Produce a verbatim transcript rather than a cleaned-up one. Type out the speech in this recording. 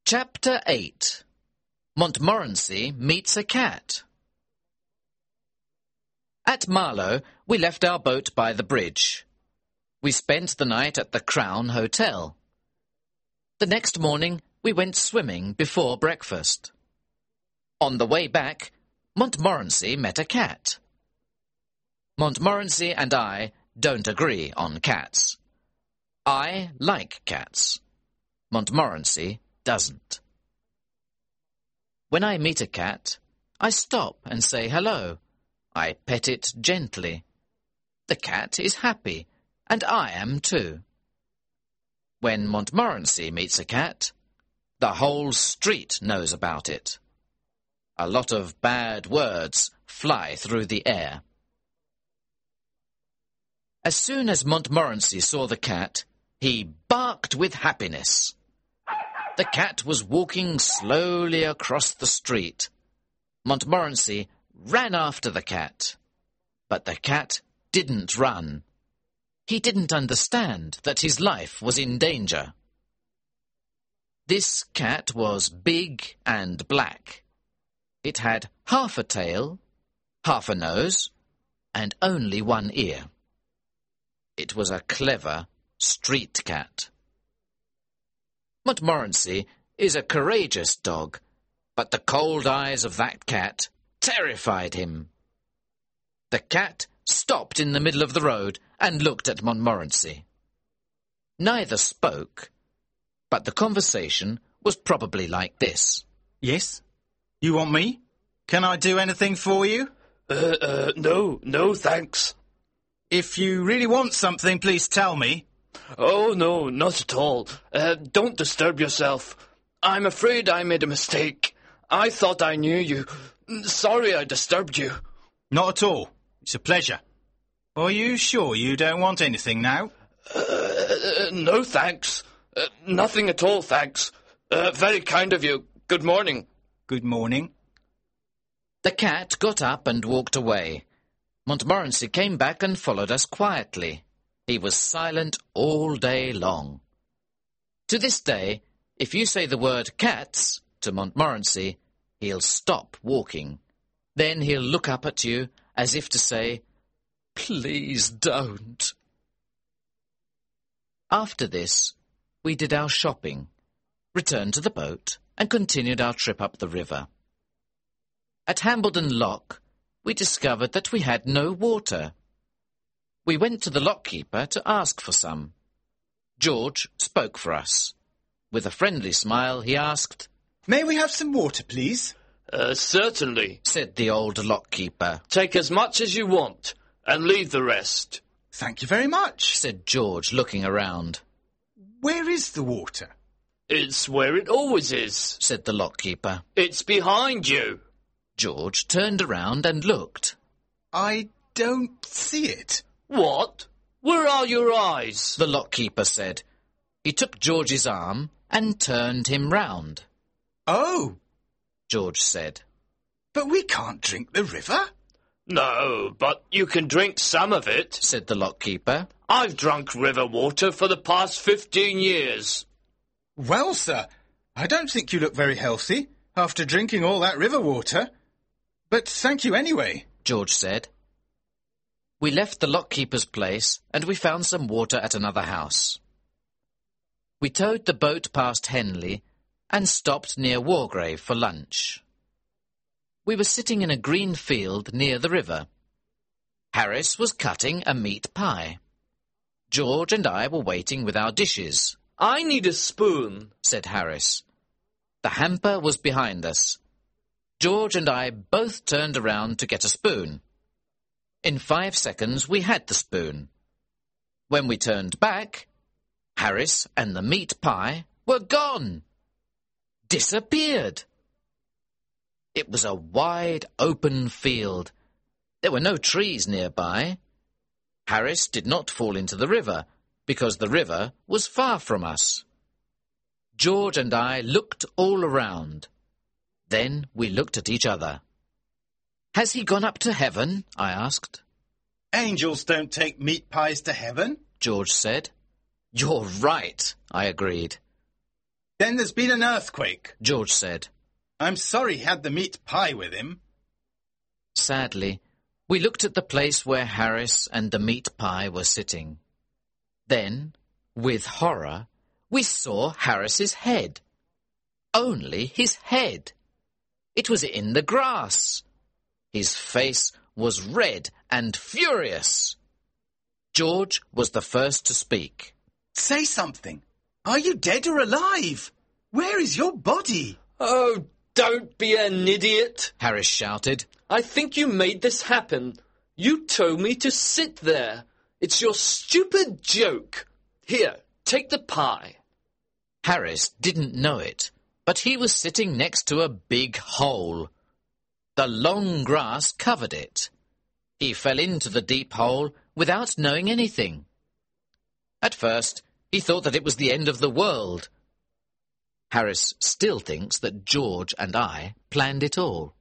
Chapter eight. Montmorency meets a cat. At Marlow, we left our boat by the bridge. We spent the night at the Crown Hotel. The next morning, we went swimming before breakfast. On the way back, Montmorency met a cat. Montmorency and I don't agree on cats. I like cats. Montmorency doesn't. When I meet a cat, I stop and say hello. I pet it gently. The cat is happy, and I am too. When Montmorency meets a cat, the whole street knows about it. A lot of bad words fly through the air. As soon as Montmorency saw the cat, he barked with happiness. The cat was walking slowly across the street. Montmorency ran after the cat. But the cat didn't run. He didn't understand that his life was in danger. This cat was big and black. It had half a tail, half a nose, and only one ear. It was a clever street cat. Montmorency is a courageous dog, but the cold eyes of that cat terrified him. The cat stopped in the middle of the road and looked at Montmorency. Neither spoke, but the conversation was probably like this. Yes? You want me? Can I do anything for you? Uh, uh, no, no, thanks. If you really want something, please tell me. Oh, no, not at all. Uh, don't disturb yourself. I'm afraid I made a mistake. I thought I knew you. Sorry I disturbed you. Not at all. It's a pleasure. Are you sure you don't want anything now? Uh, no, thanks. Uh, nothing at all, thanks. Uh, very kind of you. Good morning. Good morning. The cat got up and walked away. Montmorency came back and followed us quietly. He was silent all day long. To this day, if you say the word cats to Montmorency, he'll stop walking. Then he'll look up at you as if to say, "Please don't." After this, we did our shopping, returned to the boat, and continued our trip up the river. At Hambledon Lock, we discovered that we had no water. We went to the lockkeeper to ask for some. George spoke for us. With a friendly smile, he asked, "May we have some water, please?" Uh, certainly, said the old lockkeeper. Take as much as you want, and leave the rest. Thank you very much, said George, looking around. Where is the water? It's where it always is, said the lockkeeper. It's behind you. George turned around and looked. I don't see it. What? Where are your eyes? The lockkeeper said. He took George's arm and turned him round. Oh, George said. But we can't drink the river. No, but you can drink some of it, said the lockkeeper. I've drunk river water for the past fifteen years. Well, sir, I don't think you look very healthy after drinking all that river water. But thank you anyway, George said. We left the lockkeeper's place and we found some water at another house. We towed the boat past Henley and stopped near Wargrave for lunch. We were sitting in a green field near the river. Harris was cutting a meat pie. George and I were waiting with our dishes. I need a spoon, said Harris. The hamper was behind us. George and I both turned around to get a spoon. In five seconds, we had the spoon. When we turned back, Harris and the meat pie were gone. Disappeared. It was a wide, open field. There were no trees nearby. Harris did not fall into the river, because the river was far from us. George and I looked all around. Then we looked at each other. "Has he gone up to heaven?" I asked. "Angels don't take meat pies to heaven," George said. "You're right," I agreed. Then there's been an earthquake, George said. I'm sorry he had the meat pie with him. Sadly, we looked at the place where Harris and the meat pie were sitting. Then, with horror, we saw Harris's head. Only his head. It was in the grass. His face was red and furious. George was the first to speak. Say something. Are you dead or alive? Where is your body? Oh, don't be an idiot, Harris shouted. I think you made this happen. You told me to sit there. It's your stupid joke. Here, take the pie. Harris didn't know it, but he was sitting next to a big hole. The long grass covered it. He fell into the deep hole without knowing anything. At first, he thought that it was the end of the world. Harris still thinks that George and I planned it all.